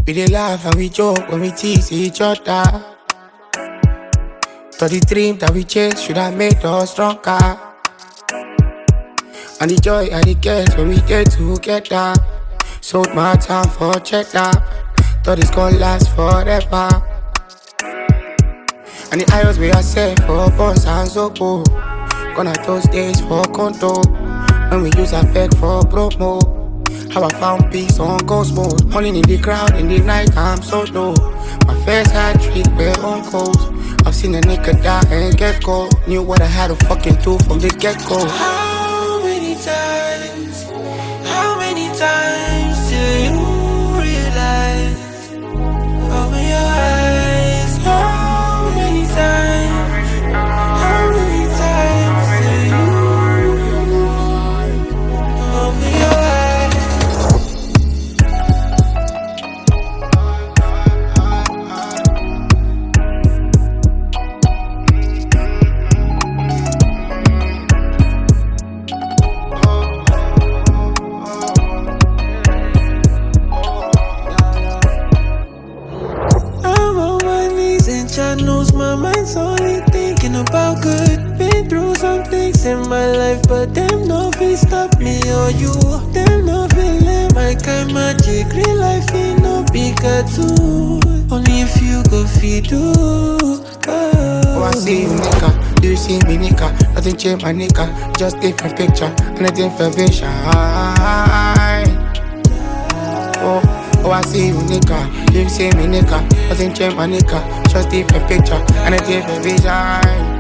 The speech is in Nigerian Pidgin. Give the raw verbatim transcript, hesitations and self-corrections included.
We dey laugh and we joke when we tease each other. Thought the dream that we chased should have made us stronger. And the joy I dey get when we get together. Sold my time for cheddar. Thought it's gonna last forever. And the idols we are set for boss and Zobo. Gonna those days for condo. When we use a beg for promo. How I found peace on ghost mode. Running in the crowd in the night, I'm so low. My first hat trick, we're on coast. I've seen a nigga die and get cold. Knew what I had to fucking do from the get-go. How many times, how many times till you realize? Open your eyes. How many times, how many times till you open your eyes? Channels, my mind's only thinking about good. Been through some things in my life, but them no fit stop me or you. Them no fit let my kind magic. Real life ain't no big cartoon. Only if you go feed do. Oh. Oh, I see you, nigga. Do you see me, nigga? Nothing changed, my nigga. Just different picture and a different vision. Oh. Oh, I see you, nigga. You see me, nigga. Nothing changed, my nigga. Just different picture and a different vision.